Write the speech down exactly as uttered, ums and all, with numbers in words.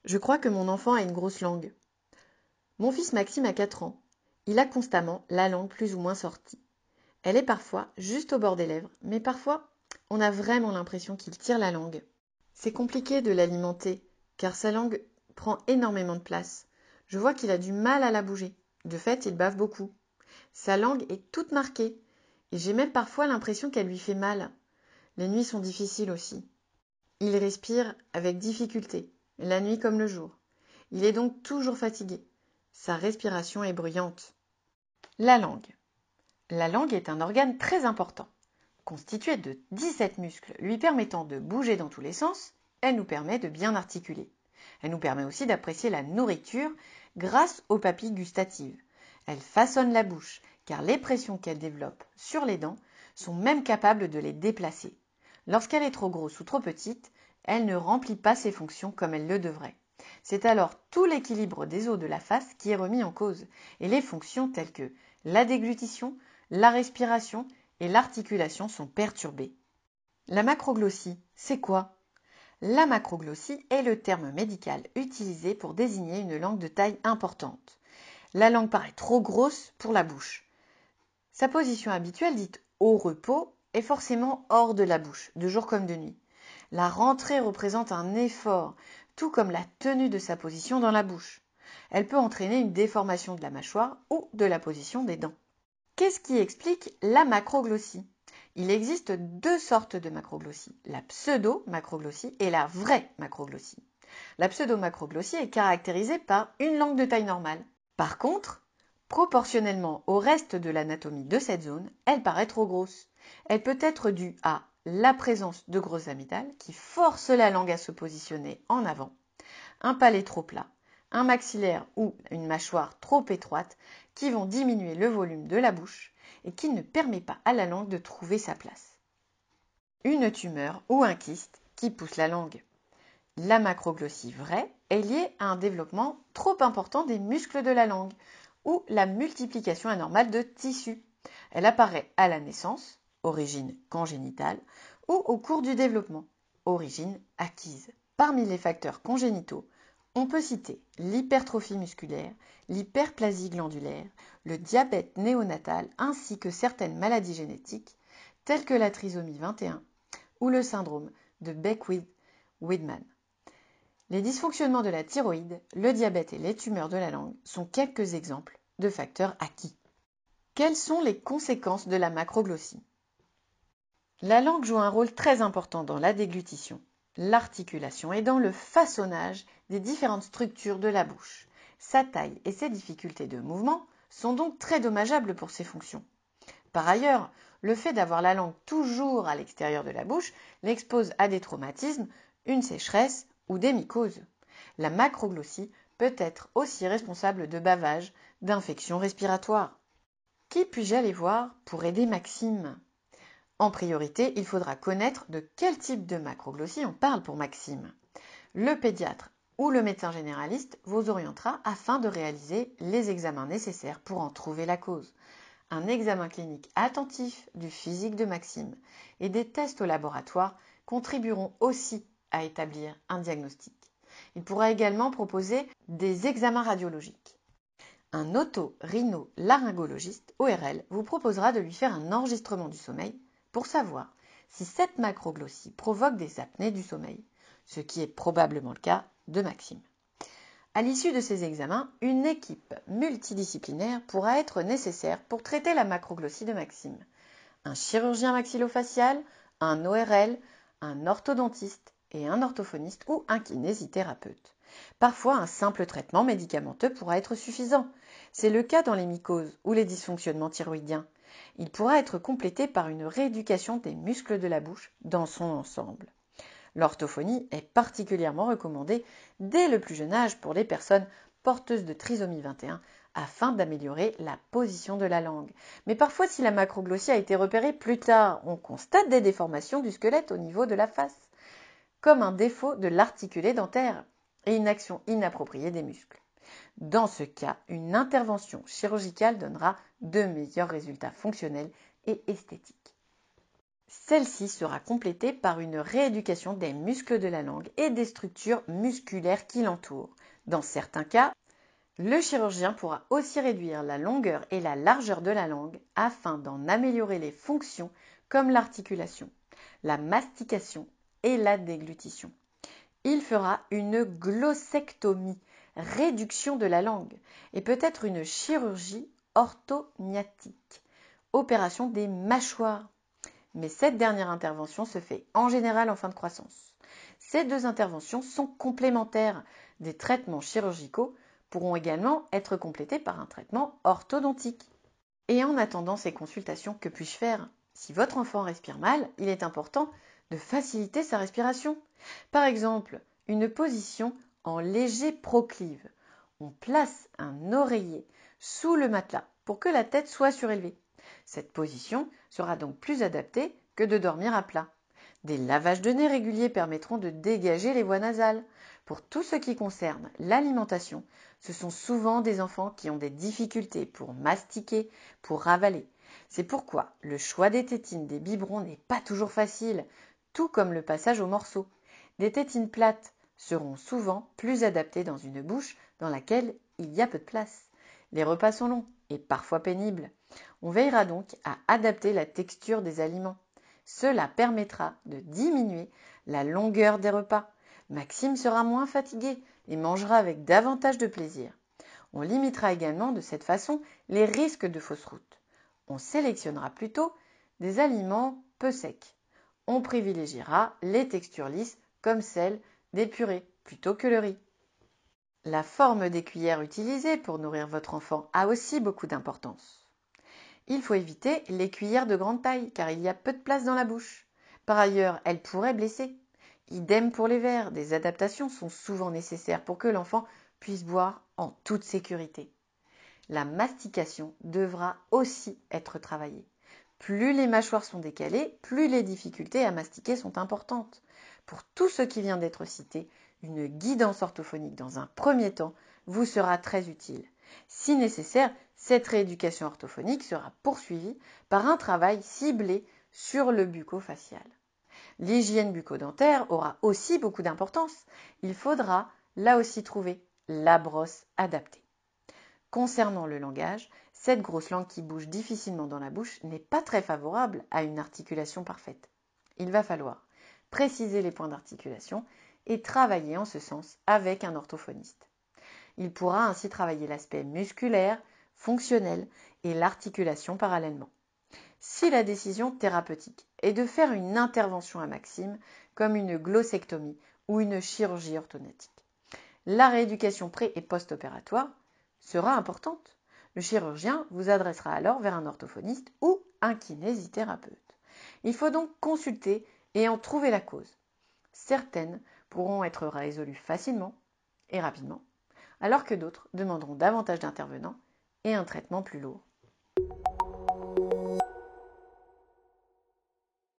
Je crois que mon enfant a une grosse langue. Mon fils Maxime a quatre ans. Il a constamment la langue plus ou moins sortie. Elle est parfois juste au bord des lèvres, mais parfois on a vraiment l'impression qu'il tire la langue. C'est compliqué de l'alimenter, car sa langue prend énormément de place. Je vois qu'il a du mal à la bouger. De fait, il bave beaucoup. Sa langue est toute marquée, et j'ai même parfois l'impression qu'elle lui fait mal. Les nuits sont difficiles aussi. Il respire avec difficulté, la nuit comme le jour. Il est donc toujours fatigué. Sa respiration est bruyante. La langue. La langue est un organe très important. Constituée de dix-sept muscles lui permettant de bouger dans tous les sens, elle nous permet de bien articuler. Elle nous permet aussi d'apprécier la nourriture grâce aux papilles gustatives. Elle façonne la bouche, car les pressions qu'elle développe sur les dents sont même capables de les déplacer. Lorsqu'elle est trop grosse ou trop petite, elle ne remplit pas ses fonctions comme elle le devrait. C'est alors tout l'équilibre des os de la face qui est remis en cause, et les fonctions telles que la déglutition, la respiration et l'articulation sont perturbées. La macroglossie, c'est quoi? La macroglossie est le terme médical utilisé pour désigner une langue de taille importante. La langue paraît trop grosse pour la bouche. Sa position habituelle, dite au repos, est forcément hors de la bouche, de jour comme de nuit. La rentrée représente un effort, tout comme la tenue de sa position dans la bouche. Elle peut entraîner une déformation de la mâchoire ou de la position des dents. Qu'est-ce qui explique la macroglossie? Il existe deux sortes de macroglossie, la pseudo-macroglossie et la vraie macroglossie. La pseudo-macroglossie est caractérisée par une langue de taille normale. Par contre, proportionnellement au reste de l'anatomie de cette zone, elle paraît trop grosse. Elle peut être due à la présence de grosses amygdales qui forcent la langue à se positionner en avant, un palais trop plat, un maxillaire ou une mâchoire trop étroite qui vont diminuer le volume de la bouche et qui ne permet pas à la langue de trouver sa place. Une tumeur ou un kyste qui pousse la langue. La macroglossie vraie est liée à un développement trop important des muscles de la langue ou la multiplication anormale de tissus. Elle apparaît à la naissance, origine congénitale, ou au cours du développement, origine acquise. Parmi les facteurs congénitaux, on peut citer l'hypertrophie musculaire, l'hyperplasie glandulaire, le diabète néonatal ainsi que certaines maladies génétiques telles que la trisomie vingt et un ou le syndrome de Beckwith-Wiedemann. Les dysfonctionnements de la thyroïde, le diabète et les tumeurs de la langue sont quelques exemples de facteurs acquis. Quelles sont les conséquences de la macroglossie? La langue joue un rôle très important dans la déglutition, l'articulation et dans le façonnage des différentes structures de la bouche. Sa taille et ses difficultés de mouvement sont donc très dommageables pour ses fonctions. Par ailleurs, le fait d'avoir la langue toujours à l'extérieur de la bouche l'expose à des traumatismes, une sécheresse ou des mycoses. La macroglossie peut être aussi responsable de bavage, d'infections respiratoires. Qui puis-je aller voir pour aider Maxime? En priorité, il faudra connaître de quel type de macroglossie on parle pour Maxime. Le pédiatre ou le médecin généraliste vous orientera afin de réaliser les examens nécessaires pour en trouver la cause. Un examen clinique attentif du physique de Maxime et des tests au laboratoire contribueront aussi à établir un diagnostic. Il pourra également proposer des examens radiologiques. Un otorhinolaryngologiste, O R L, vous proposera de lui faire un enregistrement du sommeil pour savoir si cette macroglossie provoque des apnées du sommeil, ce qui est probablement le cas de Maxime. À l'issue de ces examens, une équipe multidisciplinaire pourra être nécessaire pour traiter la macroglossie de Maxime. Un chirurgien maxillofacial, un O R L, un orthodontiste et un orthophoniste ou un kinésithérapeute. Parfois, un simple traitement médicamenteux pourra être suffisant. C'est le cas dans les mycoses ou les dysfonctionnements thyroïdiens. Il pourra être complété par une rééducation des muscles de la bouche dans son ensemble. L'orthophonie est particulièrement recommandée dès le plus jeune âge pour les personnes porteuses de trisomie vingt et un afin d'améliorer la position de la langue. Mais parfois, si la macroglossie a été repérée plus tard, on constate des déformations du squelette au niveau de la face, comme un défaut de l'articulé dentaire et une action inappropriée des muscles. Dans ce cas, une intervention chirurgicale donnera de meilleurs résultats fonctionnels et esthétiques. Celle-ci sera complétée par une rééducation des muscles de la langue et des structures musculaires qui l'entourent. Dans certains cas, le chirurgien pourra aussi réduire la longueur et la largeur de la langue afin d'en améliorer les fonctions comme l'articulation, la mastication et la déglutition. Il fera une glossectomie, réduction de la langue, et peut-être une chirurgie orthognathique, opération des mâchoires. Mais cette dernière intervention se fait en général en fin de croissance. Ces deux interventions sont complémentaires. Des traitements chirurgicaux pourront également être complétés par un traitement orthodontique. Et en attendant ces consultations, que puis-je faire? Si votre enfant respire mal, il est important de faciliter sa respiration. Par exemple, une position en léger proclive. On place un oreiller sous le matelas pour que la tête soit surélevée. Cette position sera donc plus adaptée que de dormir à plat. Des lavages de nez réguliers permettront de dégager les voies nasales. Pour tout ce qui concerne l'alimentation, ce sont souvent des enfants qui ont des difficultés pour mastiquer, pour ravaler. C'est pourquoi le choix des tétines des biberons n'est pas toujours facile, tout comme le passage au morceau. Des tétines plates seront souvent plus adaptées dans une bouche dans laquelle il y a peu de place. Les repas sont longs et parfois pénibles. On veillera donc à adapter la texture des aliments. Cela permettra de diminuer la longueur des repas. Maxime sera moins fatigué et mangera avec davantage de plaisir. On limitera également de cette façon les risques de fausse route. On sélectionnera plutôt des aliments peu secs. On privilégiera les textures lisses comme celles des purées plutôt que le riz. La forme des cuillères utilisées pour nourrir votre enfant a aussi beaucoup d'importance. Il faut éviter les cuillères de grande taille car il y a peu de place dans la bouche. Par ailleurs, elles pourraient blesser. Idem pour les verres, des adaptations sont souvent nécessaires pour que l'enfant puisse boire en toute sécurité. La mastication devra aussi être travaillée. Plus les mâchoires sont décalées, plus les difficultés à mastiquer sont importantes. Pour tout ce qui vient d'être cité, une guidance orthophonique dans un premier temps vous sera très utile. Si nécessaire, cette rééducation orthophonique sera poursuivie par un travail ciblé sur le bucco-facial. L'hygiène bucco-dentaire aura aussi beaucoup d'importance. Il faudra là aussi trouver la brosse adaptée. Concernant le langage, cette grosse langue qui bouge difficilement dans la bouche n'est pas très favorable à une articulation parfaite. Il va falloir préciser les points d'articulation et travailler en ce sens avec un orthophoniste. Il pourra ainsi travailler l'aspect musculaire, fonctionnel et l'articulation parallèlement. Si la décision thérapeutique est de faire une intervention à Maxime, comme une glossectomie ou une chirurgie orthodontique, la rééducation pré- et post-opératoire sera importante. Le chirurgien vous adressera alors vers un orthophoniste ou un kinésithérapeute. Il faut donc consulter et en trouver la cause. Certaines pourront être résolues facilement et rapidement, alors que d'autres demanderont davantage d'intervenants et un traitement plus lourd.